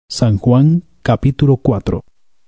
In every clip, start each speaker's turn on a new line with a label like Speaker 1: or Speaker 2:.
Speaker 1: San Juan capítulo 4.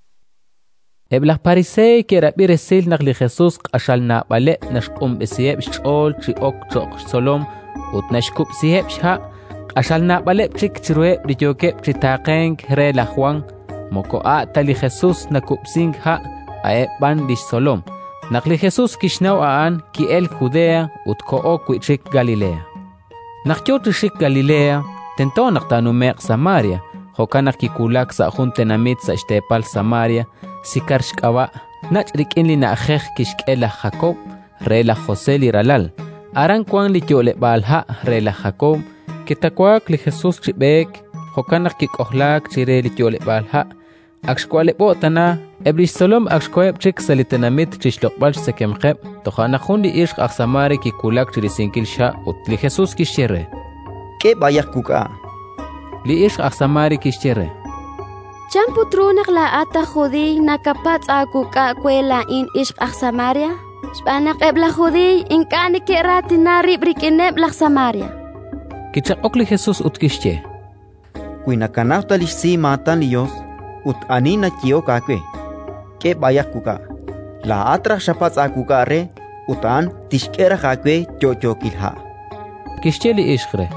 Speaker 2: Eblas parisei kera biresil nagli Jesús qashal na bale nashqum bisieb shol chi ok chok solom ut nashkup sieb sha qashal na bale chik chirwe rijoke chitaqeng re la Juan moko a tali Jesús nakup sing ha ae ban dish solom nagli Jesús kishnaw aan ki el Judea ut ko ok chik Galilea nakyo chik Galilea tento naktanu mek Samaria Hokanak kikulak sa juntenamit sa Estepal Samaria, sikar shkawa, nachrikin li na ajej kishkela Jacob, rela José li ralal. Aran kwan li yole balha rela Jacob, kitakwak li Jesús chibek, hokanak kikohlak chire li yole balha. Akshkwale botana, ebrish solom akshkweb chik salitenamit chishlokbal sekemkheb, tohana jundi ishq aksamari kikulak chirisinkil sha ut li Jesús kishire.
Speaker 3: ¿Qué vayas kuka?
Speaker 2: Li ish aksamari kishere.
Speaker 4: Champutrunak la ata judi nakapats akuka kwela in ish aksamaria. Spanak ebla judi in kani keratinari brikineb la Samaria.
Speaker 2: Kichak okli Jesús utkishche.
Speaker 3: Kuinakanafta lisi matan lios ut anina kio kakwe. ¿Qué vayas kuka? La atra shapats akuka re utan tishkera kakwe chochokilha.
Speaker 2: Kishche li ishre.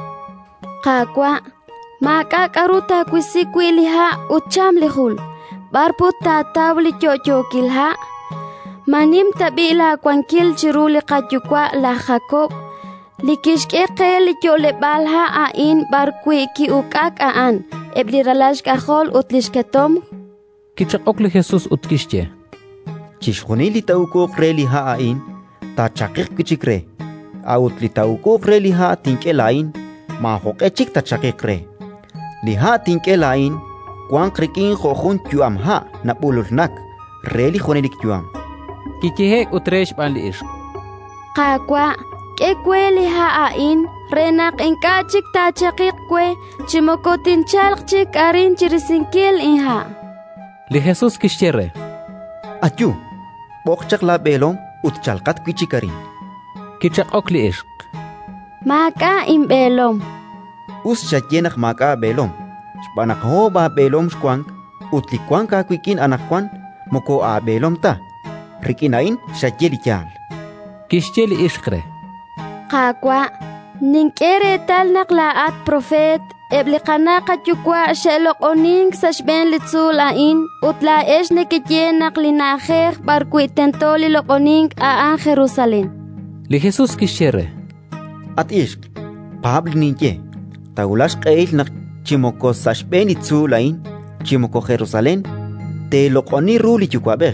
Speaker 4: Kakwa Maka karuta kwisikwiliha ucham lihul. Barput tatawli chochokilha. Manim tabila kwankil chiruli kachukwa la Jacob. Likishkeke lichole balha ain barkwi ki ukak aan. Ebliralash kahol utlishketom.
Speaker 2: Kichak okli Jesús utkishche.
Speaker 3: Chishkunili taukok reliha ain. Tachakik kichikre. Autli taukok reliha tinkelain. Mahok echik tachakikre. Liha tinkelain, kwan krikin jojun chuam ha na bululnak, reli jonelik chuam.
Speaker 2: Kikihek utresh ban li ish.
Speaker 4: Kakwa, kekwe liha ain, renak inkachik tachakik kwe, chimokotin chalchik arin chirisinkil inha.
Speaker 2: Li Jesús kishere.
Speaker 3: Achu, bokchak la belom utchalkat kichikarin.
Speaker 2: Kichak okli ish.
Speaker 4: Maka in belom.
Speaker 3: Uschayenak maka belom. Spanak ho ba belom squang, utlikwan ka kwikin anakwan, moko a belom ta. Rikinain shayeli chal.
Speaker 2: Kishcheli ishkre.
Speaker 4: Kakwa, ninkere tal naklaat profet, eblikana kachukwa shelok oning sashben litzulain, utla esh nekityenak linajej barkuitentoli lokoning aan Jerusalén.
Speaker 2: Li Jesús kishere.
Speaker 3: At ishk, pabli ninye. Taulash qail nak chimoko sashbeni tsulain chimoko Jerusalén te loqoni ruli chukwabe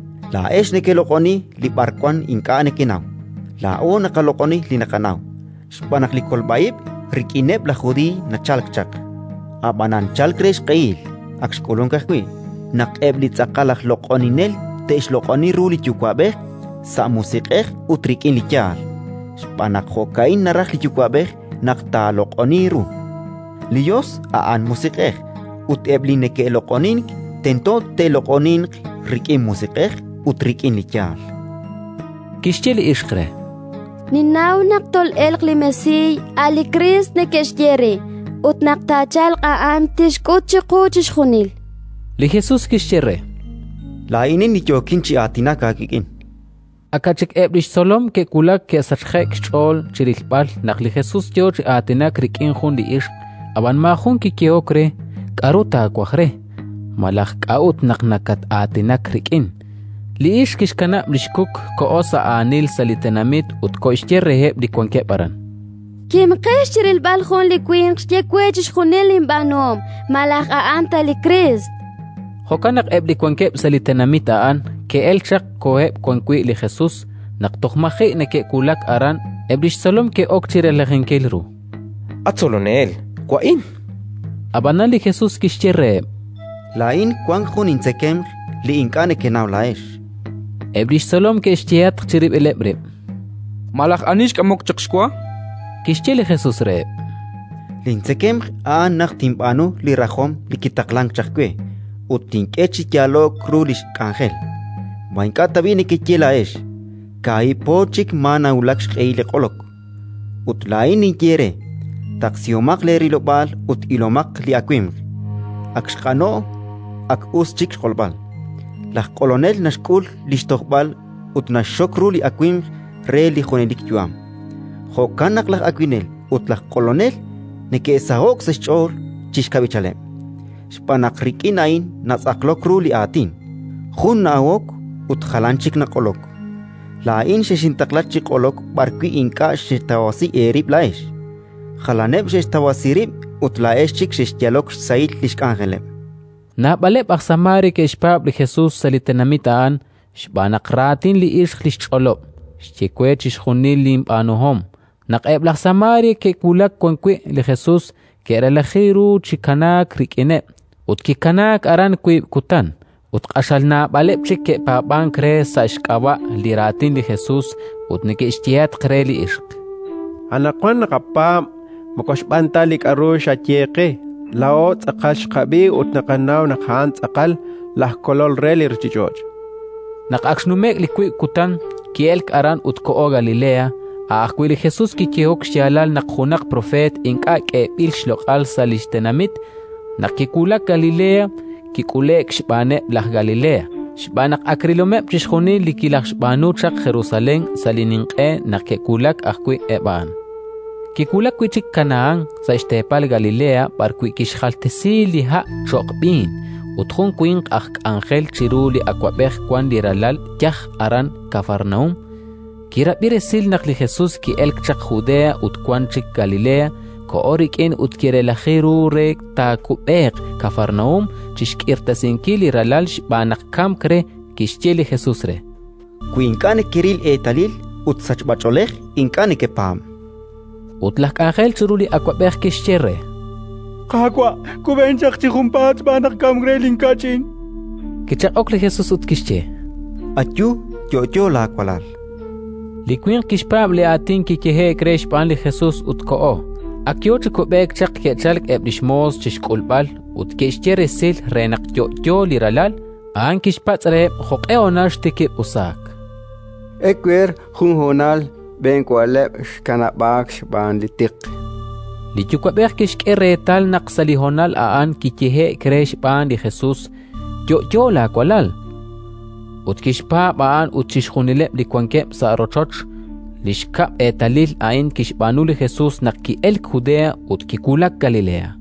Speaker 3: la eshne ke loqoni li barkwan inkane kenaw la ona ka loqoni li nakanaw spanak li kolbaib rikineb la judi na chalkchak abanan chalkresh qail akskolon kahwi nak ebli tsaqalak loqoni nel te loqoni ruli chukwabe sa musiqeh utrikin li chal spanak hokain narah li chukwabe nakta loqoniru. Lios aan musiqeh ut ebline ke loqonin tento te loqonin rikin musiqeh ut rikin lichal.
Speaker 2: Kishcheli ishkre.
Speaker 4: Ninaw naktol elqli mesi ali Christ nekeshyere ut naktachal aan tishkut chikuchish khunil.
Speaker 2: Li Jesús kishere.
Speaker 3: La inin ni jokinchi atina kakikin.
Speaker 2: Akachik ebrish solom ke kulak ke sarjek chol chirilpal nakli Jesús George atina krikin hundi ish aban mahun ki kiokre karuta kwahre malak kaut naknakat atina krikin li ish kishkana blishkuk ko osa anil salitenamit ut ko ishterre di kwanke baran
Speaker 4: kim qish chirilbal khun li kwin qye kwechish khunelin banom malak anta li Christ
Speaker 2: hokanak ebli kwanke salitenamit aan ke elchak koheb kwankwi li Jesús naktohmaji neke kulak aran eblish solom ke okchire lehenkelru.
Speaker 5: Atsolonel, kwain.
Speaker 2: Abanan li Jesús kishcherre.
Speaker 3: Lain kwan jun insekem li inkane kenaw laesh.
Speaker 2: Eblish solom ke ishtiat chirib elebre.
Speaker 5: Malak anish kamok chakshkwa?
Speaker 2: Kishche li Jesús re.
Speaker 3: Li insekem aan naktimpano li rajom li kitaklang chakwe. Utinkechi yalo krulish kangel. Mainkata bini kichela esh. Kai pochik mana ulaksh eile kolok. Utlain inkiere. Taksiomak le rilobal ut ilomak li akwim. akxqano ak us chik xolbal la colonel nashkul lishtoqbal ut nashokru li akwim re li khonelik yuam xokanak la akwinel ut la colonel neke saok sechol chishkabichalem spanak rikinain nasaklokru li atin khun nawok ut khalanchik na qolok la in sheshintaklachik qolok barqi inka shetawasi erib laish khalaneb shetawasirib ut laesh chik sheshyalok said lishkangelem
Speaker 2: na baleb aksamari ke shpab li Jesus salitenamitaan shbanak ratin li ish lishcholo shchekwe chishkhunil lim anuhom naqeb la samari ke kulak konkwi li Jesus ke era la khiru chikanak rikine ut kikanak aran kwi kutan ut qashalna baleb chike pa bankre sashkawa li ratin li Jesus ut nike ishtiat qre li ishq
Speaker 6: anaqwan qappa mokoshbanta lik arush atyeke lao tsaqash qabi ut naqanaw naqhan tsaqal lah kolol rel irchichoj
Speaker 2: naqaxnumek likwi kutan kielk aran ut ko Galilea akwili Jesus kikiok shalal naqhunak profet inka ke bilshloqal salishtenamit naqikulak Galilea kikulek shbane lah Galilea shbanak akrilomep chishkhuni likilak shbanu chaq Jerusalem salininqe naqikulak akwi eban kikulak kuchik Kanaan sa ishtepal Galilea barkui kishkhaltesi liha choqbin utkhun kuin angel chiruli akwabej kwan diralal yah aran Cafarnaum kira biresil nakli Jesus ki elk chak Judea utkwan chik Galilea ko orikin utkire la khiru rek ta kubek Cafarnaum chishkirtasinki liralal shbanak kam kre kishcheli Jesus re
Speaker 3: kuinkane kiril etalil utsachbacholej inkane kepam
Speaker 2: utlak angel chiruli akwabej kishcherre
Speaker 6: Kakwa, kubenchak chihumpat banak kamgrelin kachin.
Speaker 2: Kichak okle Jesus utkishche.
Speaker 3: Atyu yo la kwalal.
Speaker 2: Likwin kishpab le atin ki kehe kresh pan li Jesus utko. Akyo chikobek chak kechalk eblishmos chishkulbal utkishchere sil renak yo liralal an kishpatsre khoqe onash tiki usak.
Speaker 6: Ekwer khunhonal ben kwaleb shkanabak shban litik.
Speaker 2: Lichukabek kishkere tal naqsali honal aan kichehe kresh pan li Jesus yo la kwalal utkishpa baan utchishkhunile likwanke sa rochoch lishkab etalil ain kishbanu li Jesus naqki el Judea utkikulak Galilea